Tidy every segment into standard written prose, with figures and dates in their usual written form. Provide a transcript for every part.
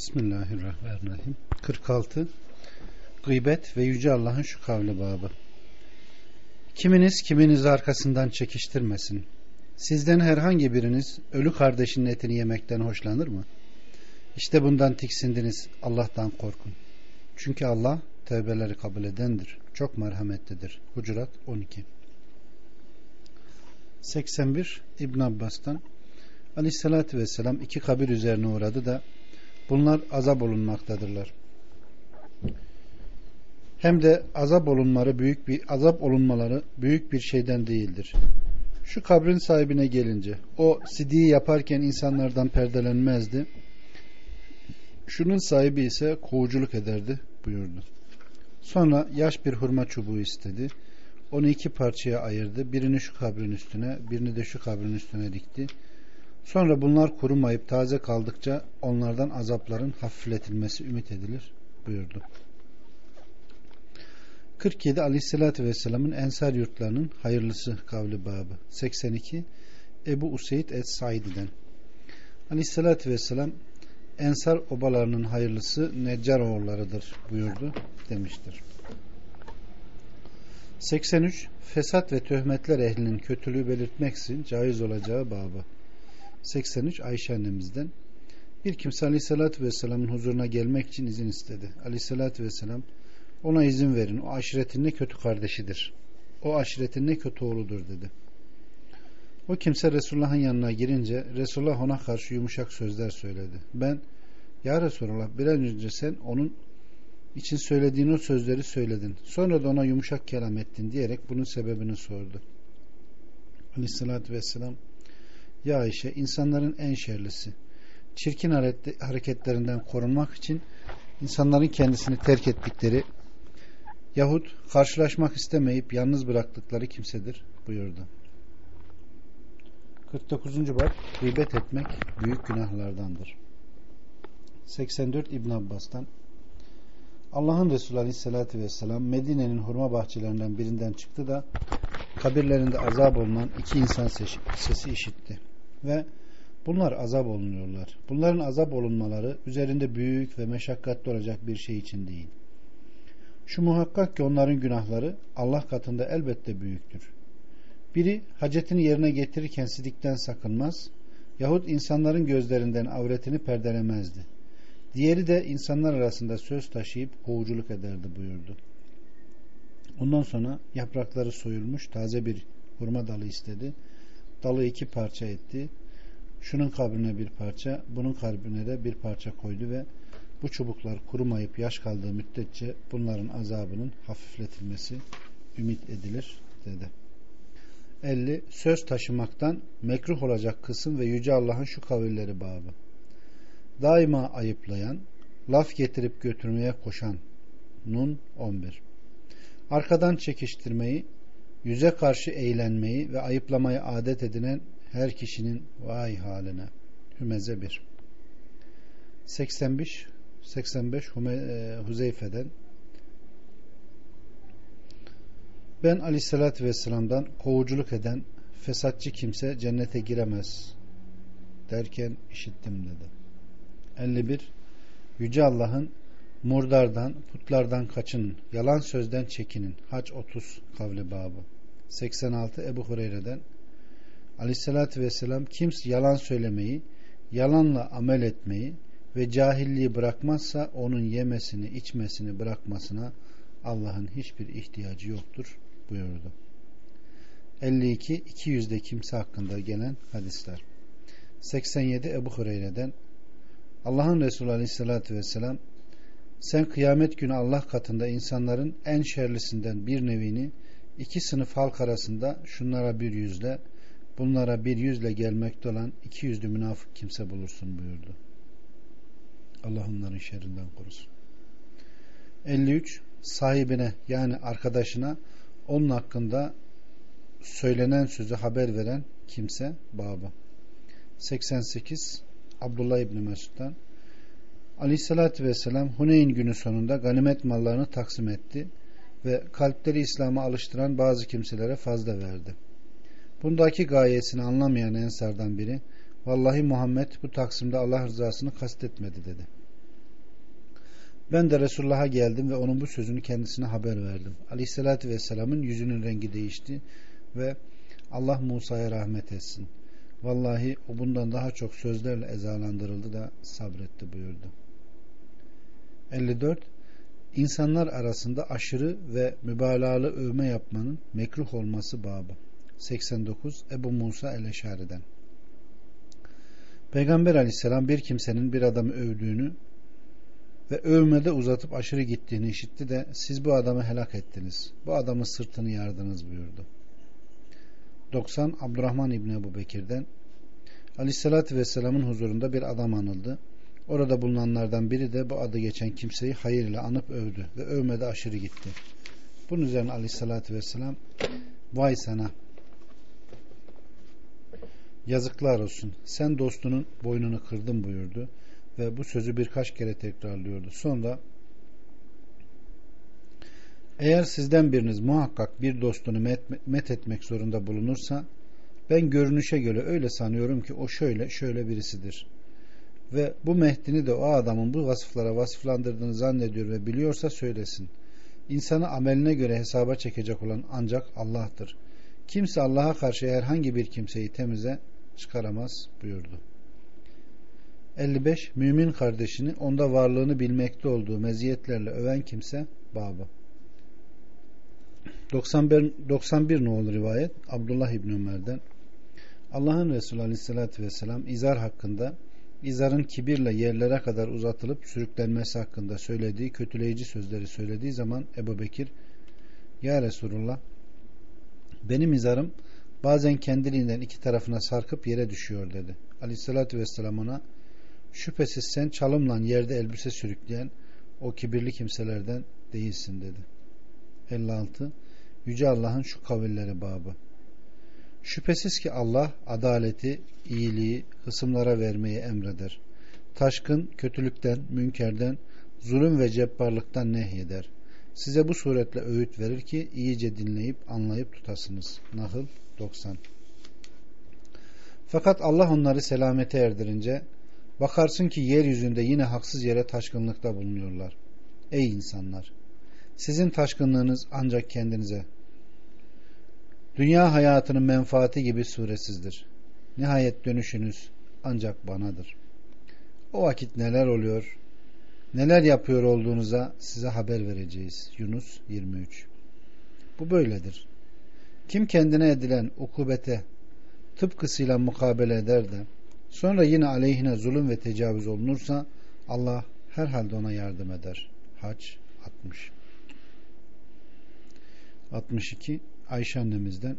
Bismillahirrahmanirrahim. 46. Gıybet ve Yüce Allah'ın şu kavli babı. Kiminiz kiminizi arkasından çekiştirmesin. Sizden herhangi biriniz ölü kardeşinin etini yemekten hoşlanır mı? İşte bundan tiksindiniz. Allah'tan korkun. Çünkü Allah tevbeleri kabul edendir. Çok merhametlidir. Hucurat 12. 81. İbn Abbas'tan Aleyhisselatü Vesselam iki kabir üzerine uğradı da bunlar azap olunmaktadırlar. Hem de azap olunmaları büyük bir şeyden değildir. Şu kabrin sahibine gelince o sidiği yaparken insanlardan perdelenmezdi. Şunun sahibi ise kovuculuk ederdi buyurdu. Sonra yaş bir hurma çubuğu istedi. Onu iki parçaya ayırdı. Birini şu kabrin üstüne, birini de şu kabrin üstüne dikti. Sonra bunlar kurumayıp taze kaldıkça onlardan azapların hafifletilmesi ümit edilir buyurdu. 47. Aleyhisselatü Vesselam'ın Ensar yurtlarının hayırlısı kavli babı. 82. Ebu Useyd Es-Saidi'den Aleyhisselatü Vesselam Ensar obalarının hayırlısı Neccar oğullarıdır buyurdu demiştir. 83. Fesat ve töhmetler ehlinin kötülüğü belirtmeksizin caiz olacağı babı. 83. Ayşe annemizden bir kimse Aleyhisselatü Vesselam'ın huzuruna gelmek için izin istedi. Aleyhisselatü Vesselam ona izin verin. O aşiretin ne kötü kardeşidir. O aşiretin ne kötü oğludur dedi. O kimse Resulullah'ın yanına girince Resulullah ona karşı yumuşak sözler söyledi. Ben ya Resulullah bir an önce sen onun için söylediğin o sözleri söyledin. Sonra da ona yumuşak kelam ettin diyerek bunun sebebini sordu. Aleyhisselatü Vesselam ya Ayşe insanların en şerlisi. Çirkin hareketlerinden korunmak için insanların kendisini terk ettikleri yahut karşılaşmak istemeyip yalnız bıraktıkları kimsedir buyurdu. 49. bab gıybet etmek büyük günahlardandır. 84. İbn Abbas'tan Allah'ın Resulü Aleyhisselatü Vesselam Medine'nin hurma bahçelerinden birinden çıktı da kabirlerinde azap olunan iki insan sesi işitti ve bunlar azap olunuyorlar. Bunların azap olunmaları üzerinde büyük ve meşakkatli olacak bir şey için değil. Şu muhakkak ki onların günahları Allah katında elbette büyüktür. Biri hacetini yerine getirirken sidikten sakınmaz yahut insanların gözlerinden avretini perdelemezdi. Diğeri de insanlar arasında söz taşıyıp kovuculuk ederdi buyurdu. Ondan sonra yaprakları soyulmuş taze bir hurma dalı istedi. Dalı iki parça etti. Şunun kabrine bir parça, bunun kabrine de bir parça koydu ve bu çubuklar kurumayıp yaş kaldığı müddetçe bunların azabının hafifletilmesi ümit edilir dedi. 50. Söz taşımaktan mekruh olacak kısım ve Yüce Allah'ın şu kavilleri babı. Daima ayıplayan, laf getirip götürmeye koşan. Nun 11. Arkadan çekiştirmeyi, yüze karşı eğlenmeyi ve ayıplamayı adet edinen her kişinin vay haline. Hümeze 1. 85 Huzeyfe'den ben Aleyhisselatü Vesselam'dan kovuculuk eden fesatçı kimse cennete giremez derken işittim dedi. 51. Yüce Allah'ın murdardan, putlardan kaçının, yalan sözden çekinin. Hac 30 kavli babı. 86. Ebu Hureyre'den Aleyhisselatü Vesselam kimse yalan söylemeyi, yalanla amel etmeyi ve cahilliği bırakmazsa onun yemesini, içmesini bırakmasına Allah'ın hiçbir ihtiyacı yoktur buyurdu. 52. 200'de kimse hakkında gelen hadisler. 87. Ebu Hureyre'den Allah'ın Resulü Aleyhisselatü Vesselam sen kıyamet günü Allah katında insanların en şerlisinden bir nevini iki sınıf halk arasında şunlara bir yüzle bunlara bir yüzle gelmekte olan 200'lü münafık kimse bulursun buyurdu. Allah onların şerrinden korusun. 53. Sahibine yani arkadaşına onun hakkında söylenen sözü haber veren kimse babı. 88. Abdullah İbni Mesud'dan Aleyhisselatü Vesselam Huneyn günü sonunda ganimet mallarını taksim etti ve kalpleri İslam'a alıştıran bazı kimselere fazla verdi. Bundaki gayesini anlamayan ensardan biri vallahi Muhammed bu taksimde Allah rızasını kastetmedi dedi. Ben de Resulullah'a geldim ve onun bu sözünü kendisine haber verdim. Aleyhissalatü vesselamın yüzünün rengi değişti ve Allah Musa'ya rahmet etsin. Vallahi o bundan daha çok sözlerle ezalandırıldı da sabretti buyurdu. 54. İnsanlar arasında aşırı ve mübalağalı övme yapmanın mekruh olması babı. 89. Ebu Musa el-Eşari'den. Peygamber aleyhisselam bir kimsenin bir adamı övdüğünü ve övmede uzatıp aşırı gittiğini işitti de siz bu adamı helak ettiniz. Bu adamın sırtını yardınız buyurdu. 90. Abdurrahman İbni Ebu Bekir'den. Aleyhissalatü vesselamın huzurunda bir adam anıldı. Orada bulunanlardan biri de bu adı geçen kimseyi hayır ile anıp övdü ve övmede aşırı gitti. Bunun üzerine Aleyhissalatü vesselam vay sana, yazıklar olsun, sen dostunun boynunu kırdın buyurdu ve bu sözü birkaç kere tekrarlıyordu. Sonra eğer sizden biriniz muhakkak bir dostunu met etmek zorunda bulunursa ben görünüşe göre öyle sanıyorum ki o şöyle şöyle birisidir. Ve bu Mehdi'ni de o adamın bu vasıflara vasıflandırdığını zannediyor ve biliyorsa söylesin. İnsanı ameline göre hesaba çekecek olan ancak Allah'tır. Kimse Allah'a karşı herhangi bir kimseyi temize çıkaramaz buyurdu. 55. Mümin kardeşini onda varlığını bilmekte olduğu meziyetlerle öven kimse babı. 91 nolu rivayet Abdullah İbni Ömer'den. Allah'ın Resulü Aleyhisselatü Vesselam izar hakkında, izarın kibirle yerlere kadar uzatılıp sürüklenmesi hakkında söylediği kötüleyici sözleri söylediği zaman Ebu Bekir, ya Resulullah, benim izarım bazen kendiliğinden iki tarafına sarkıp yere düşüyor dedi. Aleyhissalatü vesselam ona, şüphesiz sen çalımla yerde elbise sürükleyen o kibirli kimselerden değilsin dedi. 56. Yüce Allah'ın şu kavilleri babı. Şüphesiz ki Allah adaleti, iyiliği hısımlara vermeyi emreder. Taşkın, kötülükten, münkerden, zulüm ve cebbarlıktan nehyeder. Size bu suretle öğüt verir ki iyice dinleyip anlayıp tutasınız. Nahl 90. Fakat Allah onları selamete erdirince bakarsın ki yeryüzünde yine haksız yere taşkınlıkta bulunuyorlar. Ey insanlar! Sizin taşkınlığınız ancak kendinize, dünya hayatının menfaati gibi suresizdir. Nihayet dönüşünüz ancak banadır. O vakit neler oluyor, neler yapıyor olduğunuza size haber vereceğiz. Yunus 23. Bu böyledir. Kim kendine edilen ukubete tıpkısıyla mukabele eder de sonra yine aleyhine zulüm ve tecavüz olunursa Allah herhalde ona yardım eder. Hac 60. 62. Ayşe annemizden.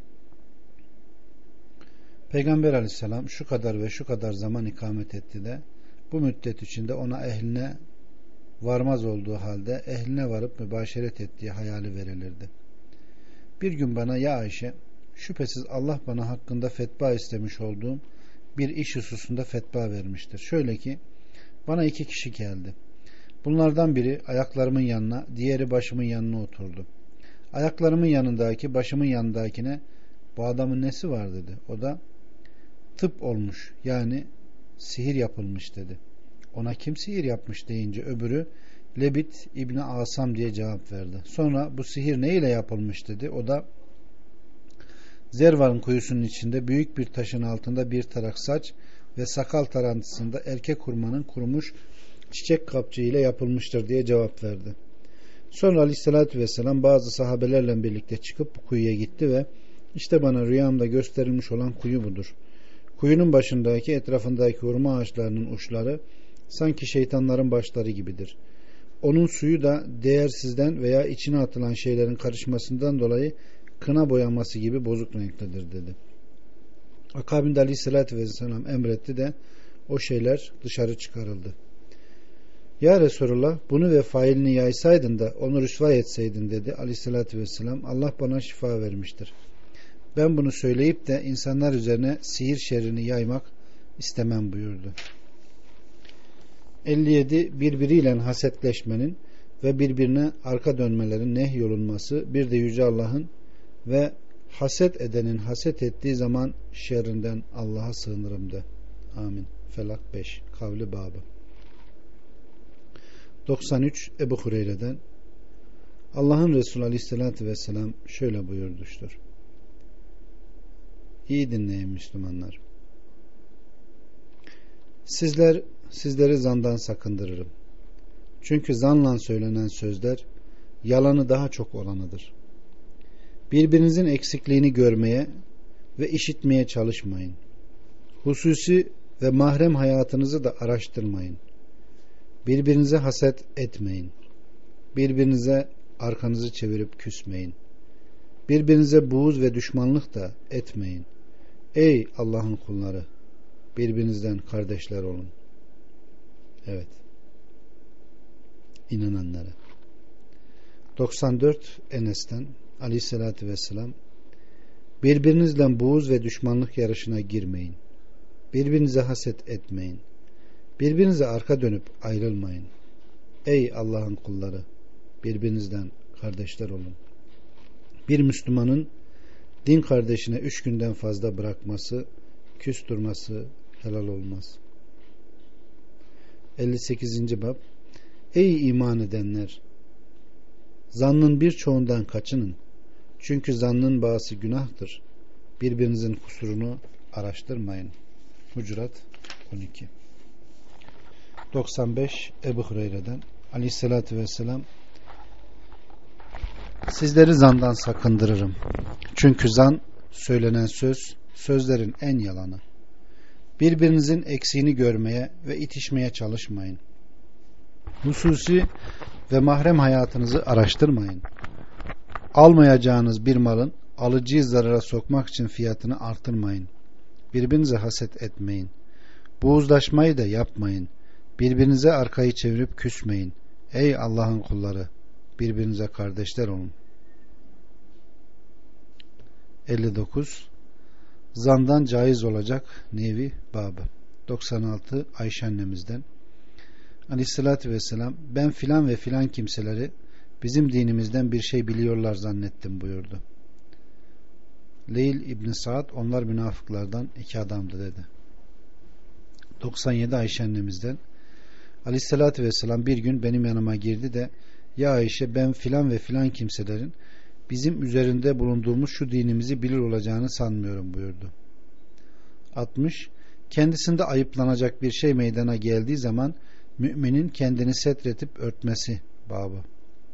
Peygamber aleyhisselam şu kadar ve şu kadar zaman ikamet etti de bu müddet içinde ona ehline varmaz olduğu halde ehline varıp mübaşeret ettiği hayali verilirdi. Bir gün bana ya Ayşe, şüphesiz Allah bana hakkında fetva istemiş olduğum bir iş hususunda fetva vermiştir. Şöyle ki bana iki kişi geldi. Bunlardan biri ayaklarımın yanına, diğeri başımın yanına oturdu. Ayaklarımın yanındaki başımın yanındakine bu adamın nesi var dedi. O da tıp olmuş, yani sihir yapılmış dedi. Ona kim sihir yapmış deyince öbürü Lebit İbni Asam diye cevap verdi. Sonra bu sihir ne ile yapılmış dedi. O da Zervar'ın kuyusunun içinde büyük bir taşın altında bir tarak saç ve sakal tarantısında erkek hurmanın kurumuş çiçek kapçığı ile yapılmıştır diye cevap verdi. Sonra Aleyhisselatü Vesselam bazı sahabelerle birlikte çıkıp bu kuyuya gitti ve işte bana rüyamda gösterilmiş olan kuyu budur. Kuyunun başındaki etrafındaki hurma ağaçlarının uçları sanki şeytanların başları gibidir. Onun suyu da değersizden veya içine atılan şeylerin karışmasından dolayı kına boyaması gibi bozuk renktedir dedi. Akabinde Aleyhisselatü Vesselam emretti de o şeyler dışarı çıkarıldı. Ya Resulullah, bunu ve failini yaysaydın da onu rüsva etseydin dedi Aleyhisselatü Vesselam. Allah bana şifa vermiştir. Ben bunu söyleyip de insanlar üzerine sihir şerrini yaymak istemem buyurdu. 57. Birbiriyle hasetleşmenin ve birbirine arka dönmelerin nehyolunması, bir de Yüce Allah'ın ve haset edenin haset ettiği zaman şerrinden Allah'a sığınırım de. Amin. Felak 5. Kavli babı. 93 Ebu Hureyre'den Allah'ın Resulü Aleyhisselatü Vesselam şöyle buyurmuştur. İyi dinleyin Müslümanlar. Sizleri zandan sakındırırım. Çünkü zanla söylenen sözler yalanı daha çok olanıdır. Birbirinizin eksikliğini görmeye ve işitmeye çalışmayın. Hususi ve mahrem hayatınızı da araştırmayın. Birbirinize haset etmeyin. Birbirinize arkanızı çevirip küsmeyin. Birbirinize buğz ve düşmanlık da etmeyin. Ey Allah'ın kulları! Birbirinizden kardeşler olun. Evet. İnananlara. 94 Enes'ten Aleyhisselatü Vesselam birbirinizle buğz ve düşmanlık yarışına girmeyin. Birbirinize haset etmeyin. Birbirinize arka dönüp ayrılmayın. Ey Allah'ın kulları! Birbirinizden kardeşler olun. Bir Müslümanın din kardeşine 3 günden fazla bırakması, küs durması helal olmaz. 58. Bab. Ey iman edenler! Zannın birçoğundan kaçının. Çünkü zannın bağısı günahtır. Birbirinizin kusurunu araştırmayın. Hucurat 12. 95 Ebu Hureyre'den Aleyhisselatü Vesselam sizleri zandan sakındırırım. Çünkü zan söylenen sözlerin en yalanı. Birbirinizin eksiğini görmeye ve itişmeye çalışmayın. Hususi ve mahrem hayatınızı araştırmayın. Almayacağınız bir malın alıcıyı zarara sokmak için fiyatını artırmayın. Birbirinize haset etmeyin. Buğuzlaşmayı da yapmayın. Birbirinize arkayı çevirip küsmeyin. Ey Allah'ın kulları! Birbirinize kardeşler olun. 59 Zandan caiz olacak nevi babı. 96 Ayşe annemizden Aleyhissalatü Vesselam ben filan ve filan kimseleri bizim dinimizden bir şey biliyorlar zannettim buyurdu. Leyl İbn Sa'd onlar münafıklardan 2 adamdı dedi. 97 Ayşe annemizden Aleyhissalatü Vesselam bir gün benim yanıma girdi de ya Ayşe ben filan ve filan kimselerin bizim üzerinde bulunduğumuz şu dinimizi bilir olacağını sanmıyorum buyurdu. 60 kendisinde ayıplanacak bir şey meydana geldiği zaman müminin kendini setretip örtmesi babı.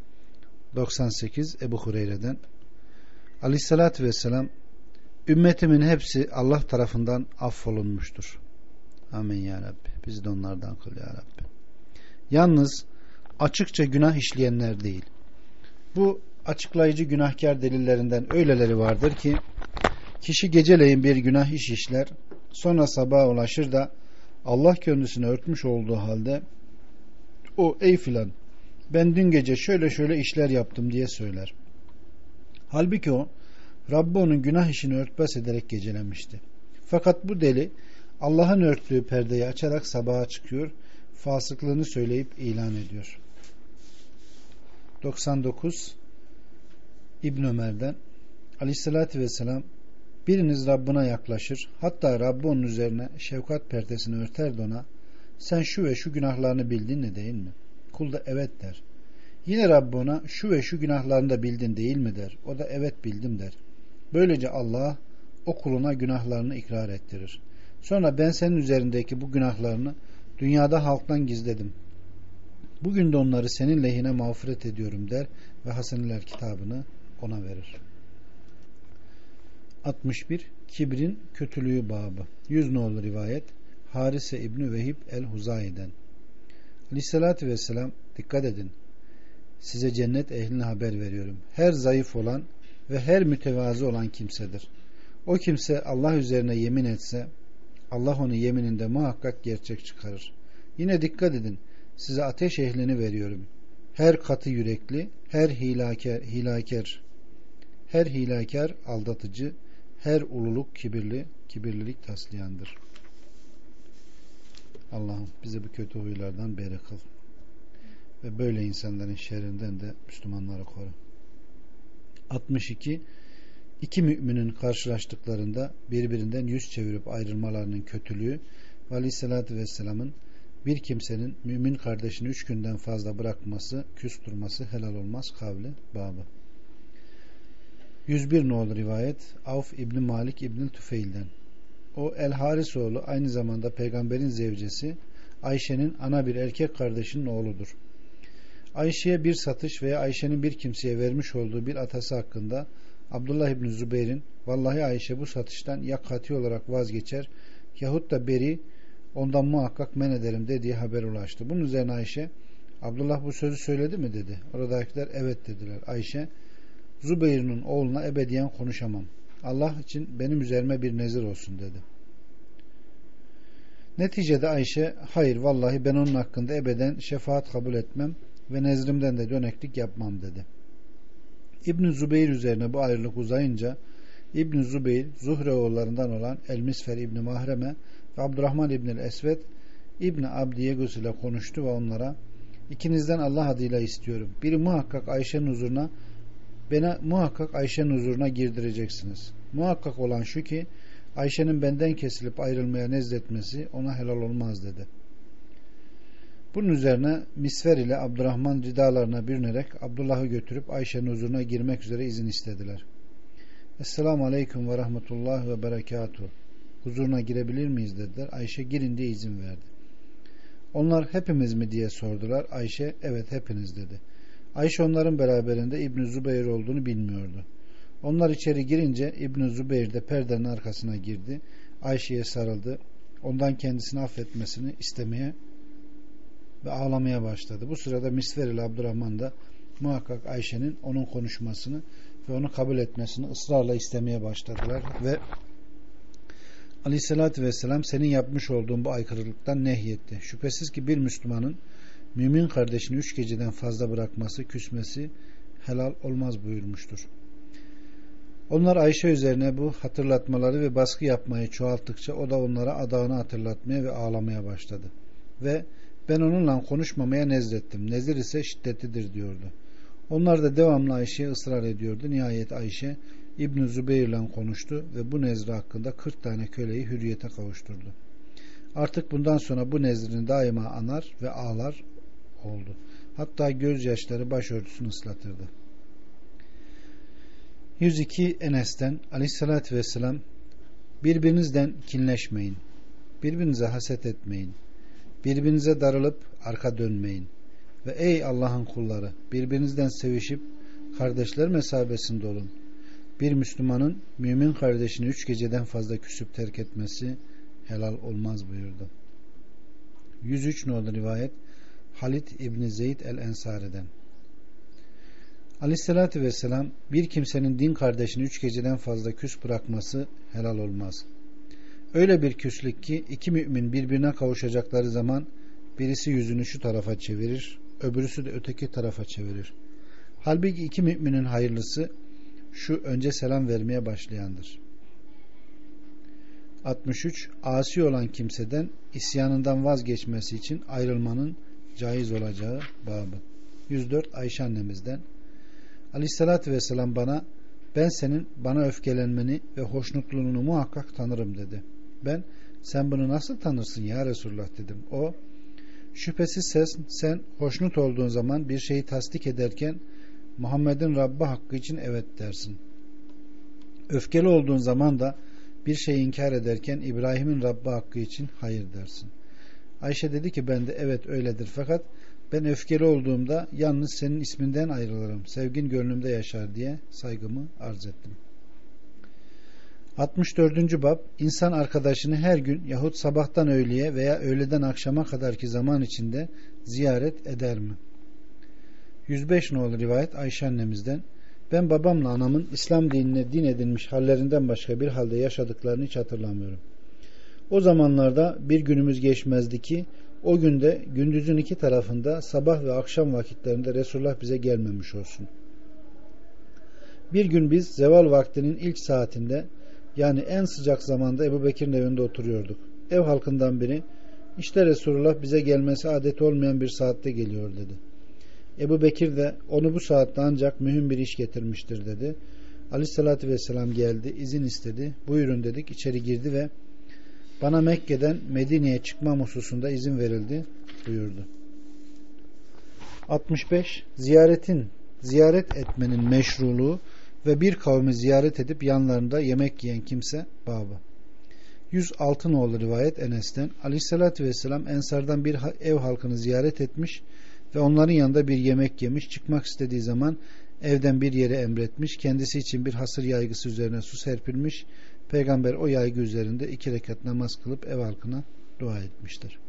98 Ebu Hureyre'den Aleyhissalatü Vesselam ümmetimin hepsi Allah tarafından affolunmuştur. Amin ya Rabbi. Bizi de onlardan kıl ya Rabbi. Yalnız açıkça günah işleyenler değil. Bu açıklayıcı günahkar delillerinden öyleleri vardır ki kişi geceleyin bir günah işler, sonra sabaha ulaşır da Allah kendisini örtmüş olduğu halde o ey filan ben dün gece şöyle şöyle işler yaptım diye söyler. Halbuki o Rabbi onun günah işini örtbas ederek gecelemişti. Fakat bu deli Allah'ın örttüğü perdeyi açarak sabaha çıkıyor, fasıklığını söyleyip ilan ediyor. 99 İbn Ömer'den Aleyhissalatü Vesselam biriniz Rabbına yaklaşır, hatta Rabbi onun üzerine şefkat perdesini örter de ona sen şu ve şu günahlarını bildin mi değil mi? Kul da evet der. Yine Rabbi ona şu ve şu günahlarını da bildin değil mi der. O da evet bildim der. Böylece Allah o kuluna günahlarını ikrar ettirir. Sonra ben senin üzerindeki bu günahlarını dünyada halktan gizledim. Bugün de onları senin lehine mağfiret ediyorum der ve Haseneler kitabını ona verir. 61 Kibrin kötülüğü babı. 100 nolu rivayet Harise İbni Vehib el-Huzayi'den. Aleyhissalatü Vesselam dikkat edin. Size cennet ehline haber veriyorum. Her zayıf olan ve her mütevazı olan kimsedir. O kimse Allah üzerine yemin etse Allah onu yemininde muhakkak gerçek çıkarır. Yine dikkat edin. Size ateş ehlini veriyorum. Her katı yürekli, her hilakar aldatıcı, her ululuk kibirlilik taslayandır. Allah'ım bizi bu kötü huylardan beri kıl. Ve böyle insanların şerrinden de Müslümanları koru. 62 İki müminin karşılaştıklarında birbirinden yüz çevirip ayrılmalarının kötülüğü ve Aleyhisselatü Vesselam'ın bir kimsenin mümin kardeşini 3 günden fazla bırakması, küs durması helal olmaz kavli babı. 101 nolu rivayet Avf İbni Malik İbni Tüfeil'den. O El Harisoğlu aynı zamanda peygamberin zevcesi Ayşe'nin ana bir erkek kardeşinin oğludur. Ayşe'ye bir satış veya Ayşe'nin bir kimseye vermiş olduğu bir atası hakkında Abdullah İbni Zübeyir'in vallahi Ayşe bu satıştan ya kati olarak vazgeçer yahut da beri ondan muhakkak men ederim dediği haber ulaştı. Bunun üzerine Ayşe Abdullah bu sözü söyledi mi dedi. Oradakiler evet dediler. Ayşe Zübeyir'in oğluna ebediyen konuşamam. Allah için benim üzerime bir nezir olsun dedi. Neticede Ayşe hayır vallahi ben onun hakkında ebeden şefaat kabul etmem ve nezrimden de döneklik yapmam dedi. İbn-i Zübeyir üzerine bu ayrılık uzayınca İbn-i Zübeyir Zuhre oğullarından olan El-Misfer İbn-i Mahreme ve Abdurrahman İbn-i Esved İbn-i Abdiyegos ile konuştu ve onlara ikinizden Allah adıyla istiyorum. Biri muhakkak Ayşe'nin huzuruna beni muhakkak Ayşe'nin huzuruna girdireceksiniz. Muhakkak olan şu ki Ayşe'nin benden kesilip ayrılmaya nezletmesi ona helal olmaz dedi. Bunun üzerine Misver ile Abdurrahman ridalarına bürünerek Abdullah'ı götürüp Ayşe'nin huzuruna girmek üzere izin istediler. Esselamu Aleyküm ve Rahmetullah ve Berekatuhu. Huzuruna girebilir miyiz dediler. Ayşe girin diye izin verdi. Onlar hepimiz mi diye sordular. Ayşe evet hepiniz dedi. Ayşe onların beraberinde İbn-i Zübeyir olduğunu bilmiyordu. Onlar içeri girince İbn-i Zübeyir de perdenin arkasına girdi. Ayşe'ye sarıldı. Ondan kendisini affetmesini istemeye ve ağlamaya başladı. Bu sırada Misver ile Abdurrahman da muhakkak Ayşe'nin onun konuşmasını ve onu kabul etmesini ısrarla istemeye başladılar ve Aleyhisselatü Vesselam senin yapmış olduğun bu aykırılıktan nehyetti. Şüphesiz ki bir Müslümanın mümin kardeşini 3 geceden fazla bırakması, küsmesi helal olmaz buyurmuştur. Onlar Ayşe üzerine bu hatırlatmaları ve baskı yapmayı çoğalttıkça o da onlara adağını hatırlatmaya ve ağlamaya başladı. Ve ben onunla konuşmamaya nezrettim. Nezir ise şiddetlidir diyordu. Onlar da devamlı Ayşe'ye ısrar ediyordu. Nihayet Ayşe İbn-i Zübeyir ile konuştu ve bu nezri hakkında 40 tane köleyi hürriyete kavuşturdu. Artık bundan sonra bu nezrini daima anar ve ağlar oldu. Hatta gözyaşları başörtüsünü ıslatırdı. 102 Enes'ten Aleyhisselatü Vesselam birbirinizden kinleşmeyin. Birbirinize haset etmeyin. Birbirinize darılıp arka dönmeyin. Ve ey Allah'ın kulları birbirinizden sevişip kardeşler mesabesinde olun. Bir Müslümanın mümin kardeşini 3 geceden fazla küsüp terk etmesi helal olmaz buyurdu. 103 nolu rivayet Halit İbni Zeyd el-Ensari'den. Aleyhissalatü vesselam bir kimsenin din kardeşini 3 geceden fazla küs bırakması helal olmaz. Öyle bir küslük ki iki mümin birbirine kavuşacakları zaman birisi yüzünü şu tarafa çevirir, öbürüsü de öteki tarafa çevirir. Halbuki iki müminin hayırlısı şu önce selam vermeye başlayandır. 63. Asi olan kimseden isyanından vazgeçmesi için ayrılmanın caiz olacağı babı. 104. Ayşe annemizden Aleyhissalatü vesselam bana ben senin bana öfkelenmeni ve hoşnutluğunu muhakkak tanırım dedi. Ben sen bunu nasıl tanırsın ya Resulullah dedim. O şüphesiz sen hoşnut olduğun zaman bir şeyi tasdik ederken Muhammed'in Rabbi hakkı için evet dersin. Öfkeli olduğun zaman da bir şeyi inkar ederken İbrahim'in Rabbi hakkı için hayır dersin. Ayşe dedi ki ben de evet öyledir fakat ben öfkeli olduğumda yalnız senin isminden ayrılırım. Sevgin gönlümde yaşar diye saygımı arz ettim. 64. bab İnsan arkadaşını her gün yahut sabahtan öğleye veya öğleden akşama kadarki zaman içinde ziyaret eder mi? 105 nolu rivayet Ayşe annemizden ben babamla anamın İslam dinine din edinmiş hallerinden başka bir halde yaşadıklarını hiç hatırlamıyorum. O zamanlarda bir günümüz geçmezdi ki o günde gündüzün iki tarafında sabah ve akşam vakitlerinde Resulullah bize gelmemiş olsun. Bir gün biz zeval vaktinin ilk saatinde yani en sıcak zamanda Ebu Bekir'in evinde oturuyorduk. Ev halkından biri işte Resulullah bize gelmesi adet olmayan bir saatte geliyor dedi. Ebu Bekir de onu bu saatte ancak mühim bir iş getirmiştir dedi. Aleyhissalatü vesselam geldi, izin istedi. Buyurun dedik, içeri girdi ve bana Mekke'den Medine'ye çıkmam hususunda izin verildi buyurdu. 65. Ziyaret etmenin meşruluğu ve bir kavmi ziyaret edip yanlarında yemek yiyen kimse babı. 106 nolu rivayet Enes'ten, Aleyhisselatü Vesselam Ensardan bir ev halkını ziyaret etmiş ve onların yanında bir yemek yemiş. Çıkmak istediği zaman evden bir yere emretmiş. Kendisi için bir hasır yaygısı üzerine su serpilmiş. Peygamber o yaygı üzerinde 2 rekat namaz kılıp ev halkına dua etmiştir.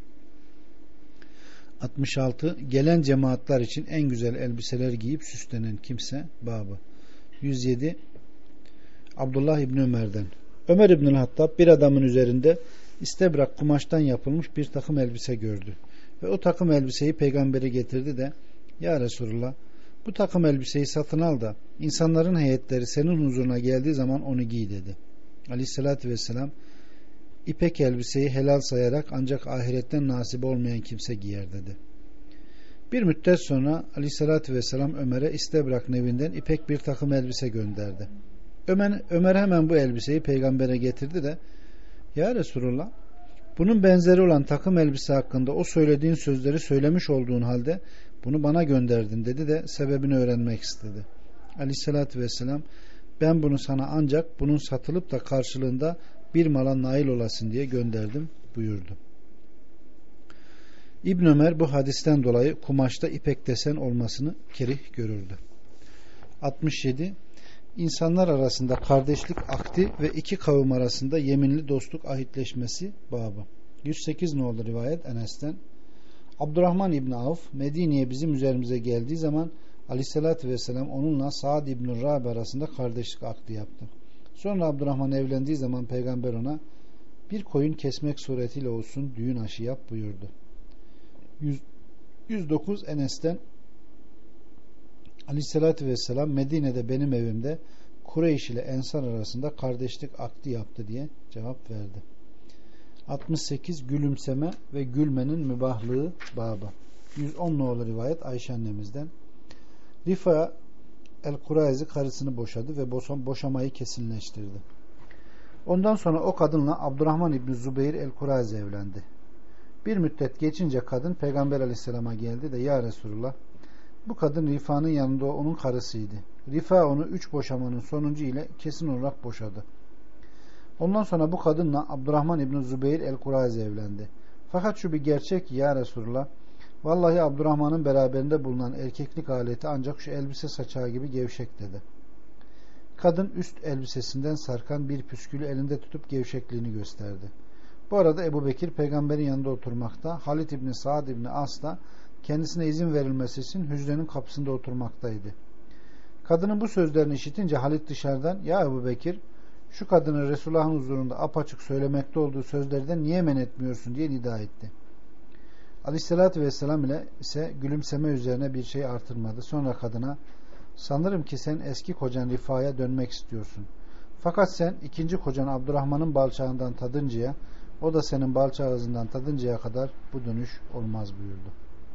66. Gelen cemaatler için en güzel elbiseler giyip süslenen kimse babı. 107. Abdullah İbni Ömer'den, Ömer İbnül Hattab bir adamın üzerinde istebrak kumaştan yapılmış bir takım elbise gördü. Ve o takım elbiseyi peygambere getirdi de, ya Resulullah, bu takım elbiseyi satın al da insanların heyetleri senin huzuruna geldiği zaman onu giy dedi. Aleyhissalatü vesselam, İpek elbiseyi helal sayarak ancak ahiretten nasip olmayan kimse giyer dedi. Bir müddet sonra Aleyhissalatü vesselam Ömer'e istebrak nevinden ipek bir takım elbise gönderdi. Ömer hemen bu elbiseyi peygambere getirdi de, ya Resulullah, bunun benzeri olan takım elbise hakkında o söylediğin sözleri söylemiş olduğun halde bunu bana gönderdin dedi de sebebini öğrenmek istedi. Aleyhissalatü vesselam, ben bunu sana ancak bunun satılıp da karşılığında bir mala nail olasın diye gönderdim buyurdu. İbn Ömer bu hadisten dolayı kumaşta ipek desen olmasını kerih görürdü. 67. İnsanlar arasında kardeşlik akdi ve 2 kavim arasında yeminli dostluk ahitleşmesi babı. 108 nolu rivayet Enes'ten, Abdurrahman İbni Avf Medine'ye bizim üzerimize geldiği zaman Aleyhisselatü Vesselam onunla Sa'd İbn-i Rabi arasında kardeşlik akdi yaptı. Sonra Abdurrahman evlendiği zaman peygamber ona bir koyun kesmek suretiyle olsun düğün aşı yap buyurdu. 109 Enes'ten, Aleyhisselatü Vesselam Medine'de benim evimde Kureyş ile Ensar arasında kardeşlik akdi yaptı diye cevap verdi. 68 Gülümseme ve gülmenin mübahlığı babı. 110 nolu rivayet Ayşe annemizden, Rifa el-Kurayzi karısını boşadı ve boşamayı kesinleştirdi. Ondan sonra o kadınla Abdurrahman İbni Zübeyir el-Kurayzi evlendi. Bir müddet geçince kadın Peygamber Aleyhisselam'a geldi de, ya Resulullah, bu kadın Rifa'nın yanında onun karısıydı. Rifa onu 3 boşamanın sonuncu ile kesin olarak boşadı. Ondan sonra bu kadınla Abdurrahman İbni Zübeyir el-Kurayzi evlendi. Fakat şu bir gerçek ki ya Resulullah, vallahi Abdurrahman'ın beraberinde bulunan erkeklik aleti ancak şu elbise saçağı gibi gevşek dedi. Kadın üst elbisesinden sarkan bir püskülü elinde tutup gevşekliğini gösterdi. Bu arada Ebu Bekir peygamberin yanında oturmakta, Halid İbni Sa'd İbni As da kendisine izin verilmesi için hücrenin kapısında oturmaktaydı. Kadının bu sözlerini işitince Halid dışarıdan, ya Ebu Bekir, şu kadını Resulullah'ın huzurunda apaçık söylemekte olduğu sözlerden niye men etmiyorsun diye nida etti. Aleyhissalatü vesselam ile ise gülümseme üzerine bir şey artırmadı. Sonra kadına, sanırım ki sen eski kocan Rifa'ya dönmek istiyorsun. Fakat sen ikinci kocan Abdurrahman'ın balçağından tadıncaya, o da senin balçağı ağzından tadıncaya kadar bu dönüş olmaz buyurdu.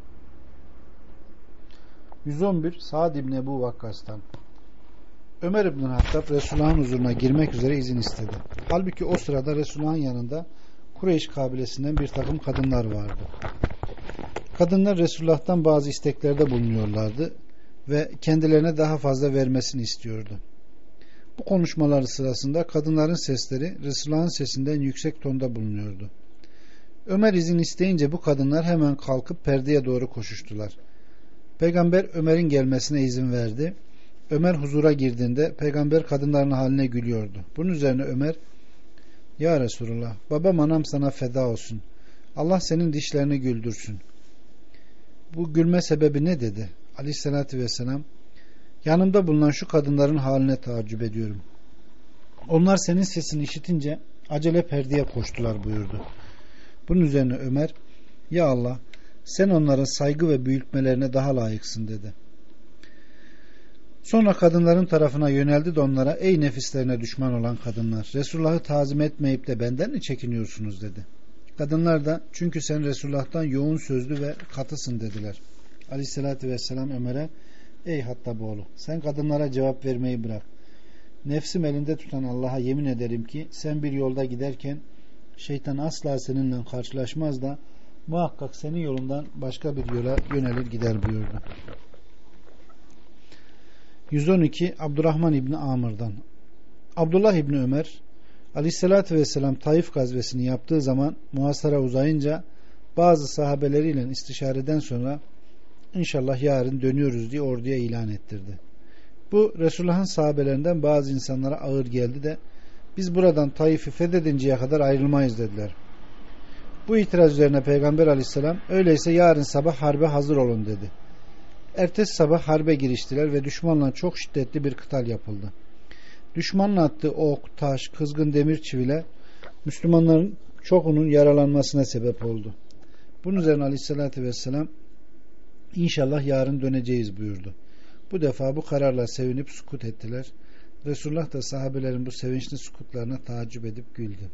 111 Sa'd İbni Ebu Vakkas'tan, Ömer İbn Hattab Resulullah'ın huzuruna girmek üzere izin istedi. Halbuki o sırada Resulullah'ın yanında Kureyş kabilesinden bir takım kadınlar vardı. Kadınlar Resulullah'tan bazı isteklerde bulunuyorlardı ve kendilerine daha fazla vermesini istiyordu. Bu konuşmaları sırasında kadınların sesleri Resulullah'ın sesinden yüksek tonda bulunuyordu. Ömer izin isteyince bu kadınlar hemen kalkıp perdeye doğru koşuştular. Peygamber Ömer'in gelmesine izin verdi. Ömer huzura girdiğinde peygamber kadınların haline gülüyordu. Bunun üzerine Ömer, ya Resulullah, babam anam sana feda olsun. Allah senin dişlerini güldürsün. Bu gülme sebebi ne dedi? Aleyhissalatü vesselam, yanımda bulunan şu kadınların haline taaccüp ediyorum. Onlar senin sesini işitince acele perdeye koştular buyurdu. Bunun üzerine Ömer, ya Allah, sen onların saygı ve büyütmelerine daha layıksın dedi. Sonra kadınların tarafına yöneldi de onlara, ey nefislerine düşman olan kadınlar, Resulullah'ı tazim etmeyip de benden mi çekiniyorsunuz dedi. Kadınlar da, çünkü sen Resulullah'tan yoğun sözlü ve katısın dediler. Aleyhissalatü vesselam Ömer'e, ey Hattaboğlu, sen kadınlara cevap vermeyi bırak. Nefsim elinde tutan Allah'a yemin ederim ki sen bir yolda giderken Şeytan asla seninle karşılaşmaz da muhakkak senin yolundan başka bir yola yönelir gider buyurdu. 112 Abdurrahman İbni Amr'dan. Abdullah İbni Ömer Aleyhisselatü Vesselam Taif gazvesini yaptığı zaman muhasara uzayınca bazı sahabeleriyle istişareden sonra İnşallah yarın dönüyoruz diye orduya ilan ettirdi. Bu Resulullah'ın sahabelerinden bazı insanlara ağır geldi de biz buradan Taif'i fethedinceye kadar ayrılmayız dediler. Bu itiraz üzerine Peygamber Aleyhisselam öyleyse yarın sabah harbe hazır olun dedi. Ertesi sabah harbe giriştiler ve düşmanla çok şiddetli bir kıtal yapıldı. Düşmanın attığı ok, taş, kızgın demir çivile Müslümanların çoğunun yaralanmasına sebep oldu. Bunun üzerine Aleyhisselatü Vesselam İnşallah yarın döneceğiz buyurdu. Bu defa bu kararla sevinip sukut ettiler. Resulullah da sahabelerin bu sevinçli sukutlarına taaccüp edip güldü.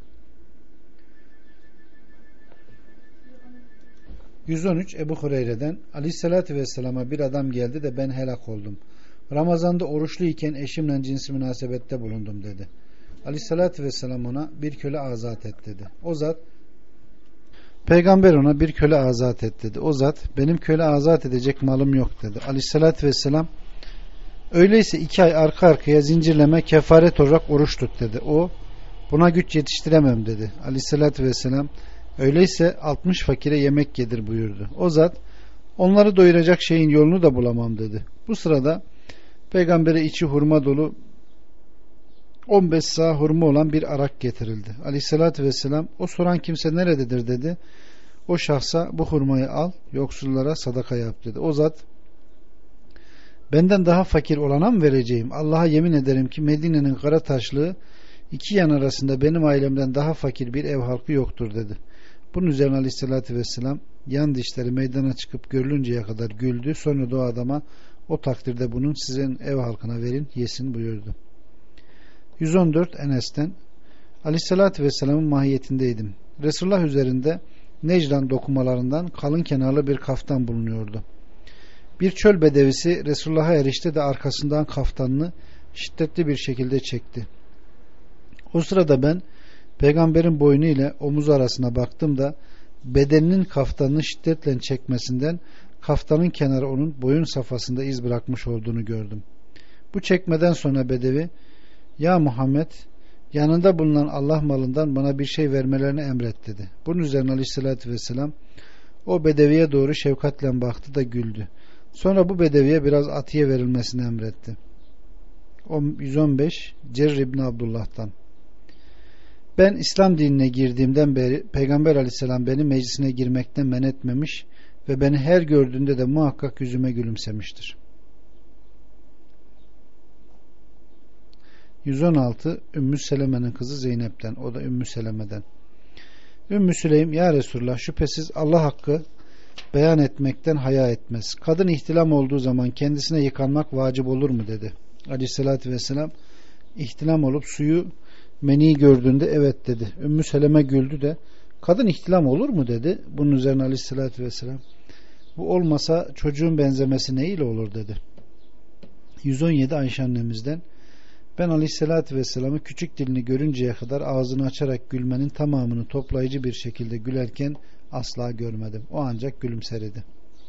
113 Ebu Hureyre'den Aleyhisselatü Vesselam'a bir adam geldi de ben helak oldum. Ramazanda oruçluyken eşimle cinsi münasebette bulundum dedi. Aleyhisselatü Vesselam ona bir köle azat et dedi. O zat Peygamber ona bir köle azat et dedi. O zat benim köle azat edecek malım yok dedi. Aleyhissalatü vesselam öyleyse 2 ay arka arkaya zincirleme kefaret olarak oruç tut dedi. O buna güç yetiştiremem dedi. Aleyhissalatü vesselam öyleyse 60 fakire yemek yedir buyurdu. O zat onları doyuracak şeyin yolunu da bulamam dedi. Bu sırada Peygamber'e içi hurma dolu 15 sağ hurma olan bir arak getirildi. Aleyhissalatü vesselam o soran kimse nerededir dedi. O şahsa bu hurmayı al yoksullara sadaka yap dedi. O zat benden daha fakir olana mı vereceğim? Allah'a yemin ederim ki Medine'nin kara taşlığı 2 yan arasında benim ailemden daha fakir bir ev halkı yoktur dedi. Bunun üzerine Aleyhissalatü vesselam yan dişleri meydana çıkıp görülünceye kadar güldü. Sonra da o adama o takdirde bunun sizin ev halkına verin yesin buyurdu. 114 Enes'ten Aleyhissalatü Vesselam'ın mahiyetindeydim. Resulullah üzerinde Necran dokumalarından kalın kenarlı bir kaftan bulunuyordu. Bir çöl bedevisi Resulullah'a erişti de arkasından kaftanını şiddetli bir şekilde çekti. O sırada ben Peygamberin boynu ile omuzu arasına baktım da bedeninin kaftanını şiddetle çekmesinden kaftanın kenarı onun boyun safhasında iz bırakmış olduğunu gördüm. Bu çekmeden sonra bedevi ya Muhammed yanında bulunan Allah malından bana bir şey vermelerini emret dedi. Bunun üzerine Aleyhisselatü Vesselam o bedeviye doğru şefkatle baktı da güldü. Sonra bu bedeviye biraz atiye verilmesini emretti. 115 Cerr İbni Abdullah'tan ben İslam dinine girdiğimden beri Peygamber Aleyhisselam beni meclisine girmekten men etmemiş ve beni her gördüğünde de muhakkak yüzüme gülümsemiştir. 116 Ümmü Seleme'nin kızı Zeynep'ten, o da Ümmü Seleme'den. Ümmü Süleym ya Resulullah şüphesiz Allah hakkı beyan etmekten haya etmez. Kadın ihtilam olduğu zaman kendisine yıkanmak vacip olur mu dedi. Aleyhissalatü vesselam ihtilam olup suyu meni gördüğünde evet dedi. Ümmü Seleme güldü de kadın ihtilam olur mu dedi. Bunun üzerine Aleyhissalatü vesselam bu olmasa çocuğun benzemesi neyle olur dedi. 117 Ayşe annemizden ben Aleyhisselatü Vesselam'ı küçük dilini görünceye kadar ağzını açarak gülmenin tamamını toplayıcı bir şekilde gülerken asla görmedim. O ancak gülümser idi.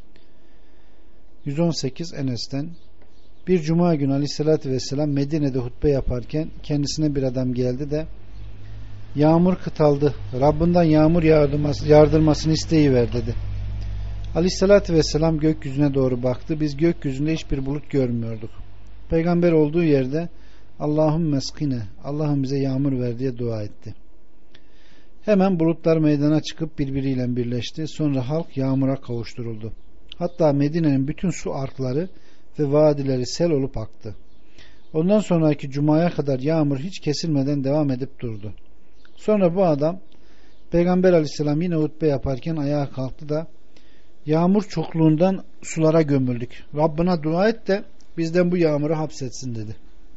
118 Enes'ten bir cuma günü Aleyhisselatü Vesselam Medine'de hutbe yaparken kendisine bir adam geldi de yağmur kıtaldı. Rabbinden yağmur yağdırmasını isteyiver dedi. Aleyhisselatü Vesselam gökyüzüne doğru baktı. Biz gökyüzünde hiçbir bulut görmüyorduk. Peygamber olduğu yerde Allahümme eskine, Allah'ım bize yağmur ver diye dua etti. Hemen bulutlar meydana çıkıp birbiriyle birleşti. Sonra halk yağmura kavuşturuldu. Hatta Medine'nin bütün su arkları ve vadileri sel olup aktı. Ondan sonraki cumaya kadar yağmur hiç kesilmeden devam edip durdu. Sonra bu adam Peygamber Aleyhisselam yine hutbe yaparken ayağa kalktı da yağmur çokluğundan sulara gömüldük. Rabbına dua et de bizden bu yağmuru hapsetsin dedi.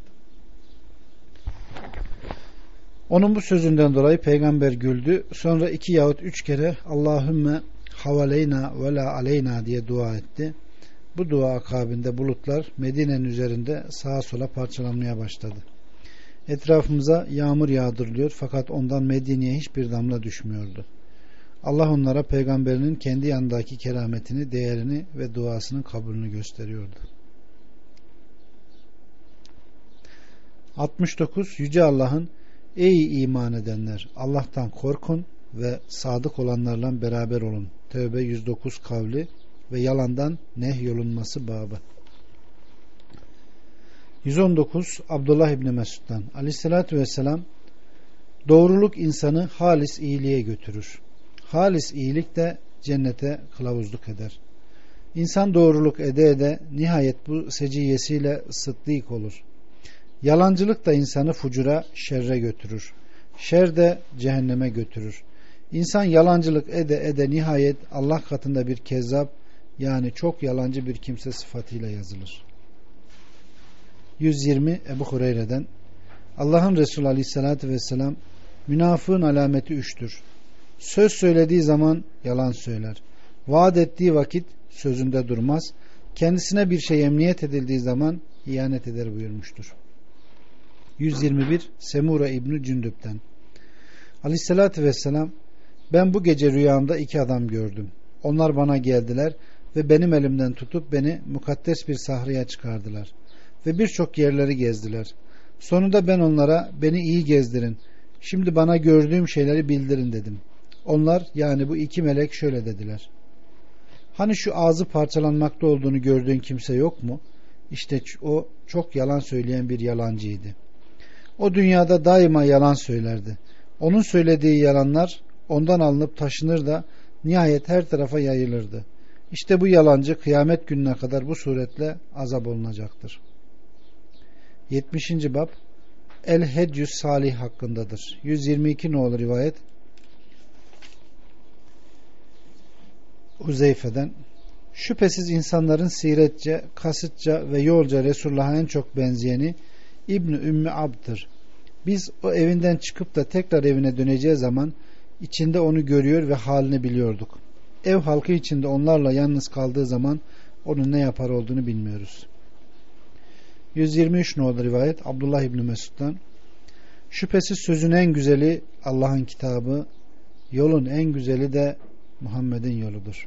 Onun bu sözünden dolayı peygamber güldü. Sonra 2 yahut 3 kere Allahümme havaleyna ve la aleyna diye dua etti. Bu dua akabinde bulutlar Medine'nin üzerinde sağa sola parçalanmaya başladı. Etrafımıza yağmur yağdırılıyor fakat ondan Medine'ye hiçbir damla düşmüyordu. Allah onlara peygamberinin kendi yanındaki kerametini, değerini ve duasının kabulünü gösteriyordu. 69. Yüce Allah'ın ey iman edenler Allah'tan korkun ve sadık olanlarla beraber olun. Tevbe 109 kavli ve yalandan nehyolunması babı. 119. Abdullah İbni Mesud'dan Aleyhisselatü Vesselam doğruluk insanı halis iyiliğe götürür. Halis iyilik de cennete kılavuzluk eder. İnsan doğruluk ede ede nihayet bu seciyesiyle sıddık olur. Yalancılık da insanı fucura, şerre götürür. Şer de cehenneme götürür. İnsan yalancılık ede ede nihayet Allah katında bir kezzap, yani çok yalancı bir kimse sıfatıyla yazılır. 120. Ebu Hureyre'den Allah'ın Resulü Aleyhisselatü Vesselam münafığın alameti 3'tür. Söz söylediği zaman yalan söyler. Vaat ettiği vakit sözünde durmaz. Kendisine bir şey emniyet edildiği zaman ihanet eder buyurmuştur. 121. Semura İbni Cündüp'ten Aleyhisselatü Vesselam ben bu gece rüyamda 2 adam gördüm. Onlar bana geldiler ve benim elimden tutup beni mukaddes bir sahraya çıkardılar ve birçok yerleri gezdiler. Sonunda ben onlara beni iyi gezdirin, şimdi bana gördüğüm şeyleri bildirin dedim. Onlar, yani bu 2 melek şöyle dediler: hani şu ağzı parçalanmakta olduğunu gördüğün kimse yok mu? İşte o çok yalan söyleyen bir yalancıydı. O dünyada daima yalan söylerdi. Onun söylediği yalanlar ondan alınıp taşınır da nihayet her tarafa yayılırdı. İşte bu yalancı kıyamet gününe kadar bu suretle azap olunacaktır. 70. bab El-Hedyüs Salih hakkındadır. 122 nolu rivayet Huzeyfe'den şüphesiz insanların siretçe, kasıtça ve yolca Resulullah'a en çok benzeyeni İbn-i Ümmü Abd'dır. Biz o evinden çıkıp da tekrar evine döneceği zaman içinde onu görüyor ve halini biliyorduk. Ev halkı içinde onlarla yalnız kaldığı zaman onun ne yapar olduğunu bilmiyoruz. 123 nolu rivayet Abdullah İbni Mesud'dan şüphesiz sözün en güzeli Allah'ın kitabı, yolun en güzeli de Muhammed'in yoludur.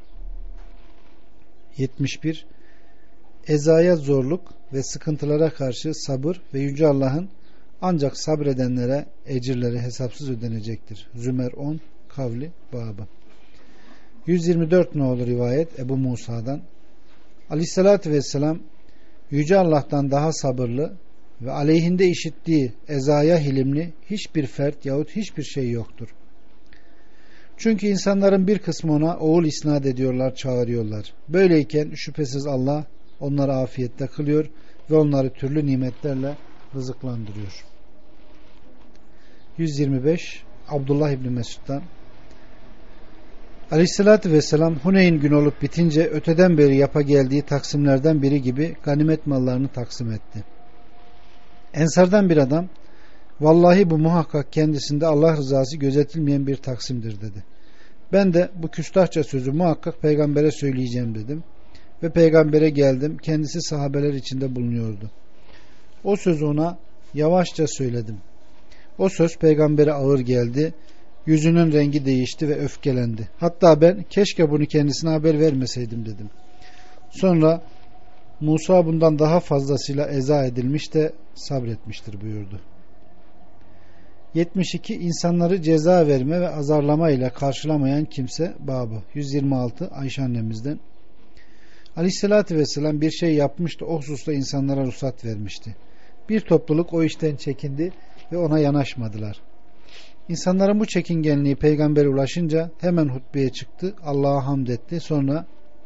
71. Ezaya zorluk ve sıkıntılara karşı sabır ve Yüce Allah'ın ancak sabredenlere ecirleri hesapsız ödenecektir. Zümer 10 kavli babı. 124 nolu rivayet Ebu Musa'dan Aleyhisselatü Vesselam Yüce Allah'tan daha sabırlı ve aleyhinde işittiği ezaya hilimli hiçbir fert yahut hiçbir şey yoktur. Çünkü insanların bir kısmı ona oğul isnat ediyorlar, çağırıyorlar. Böyleyken şüphesiz Allah onları afiyette kılıyor ve onları türlü nimetlerle rızıklandırıyor. 125 Abdullah İbni Mesud'dan Aleyhissalatü Vesselam Huneyn gün olup bitince öteden beri yapa geldiği taksimlerden biri gibi ganimet mallarını taksim etti. Ensardan bir adam vallahi bu muhakkak kendisinde Allah rızası gözetilmeyen bir taksimdir dedi. Ben de bu küstahça sözü muhakkak peygambere söyleyeceğim dedim ve peygambere geldim. Kendisi sahabeler içinde bulunuyordu. O sözü ona yavaşça söyledim. O söz peygambere ağır geldi. Yüzünün rengi değişti ve öfkelendi. Hatta ben keşke bunu kendisine haber vermeseydim dedim. Sonra Musa bundan daha fazlasıyla eza edilmiş de sabretmiştir buyurdu. 72. İnsanları ceza verme ve azarlama ile karşılamayan kimse babı. 126 Ayşe annemizden Aleyhisselatü Vesselam bir şey yapmıştı, o hususta insanlara ruhsat vermişti. Bir topluluk o işten çekindi ve ona yanaşmadılar. İnsanların bu çekingenliği peygambere ulaşınca hemen hutbeye çıktı, Allah'a hamd etti. Sonra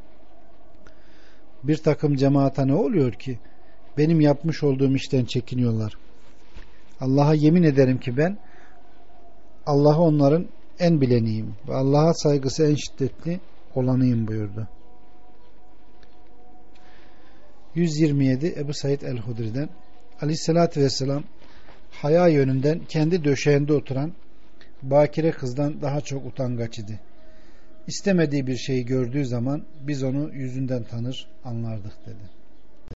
bir takım cemaata ne oluyor ki? Benim yapmış olduğum işten çekiniyorlar. Allah'a yemin ederim ki ben Allah'a onların en bileniyim ve Allah'a saygısı en şiddetli olanıyım buyurdu. 127 Ebu Said el-Hudri'den Aleyhisselatü Vesselam haya yönünden kendi döşeğinde oturan bakire kızdan daha çok utangaç idi. İstemediği bir şeyi gördüğü zaman biz onu yüzünden tanır, anlardık dedi.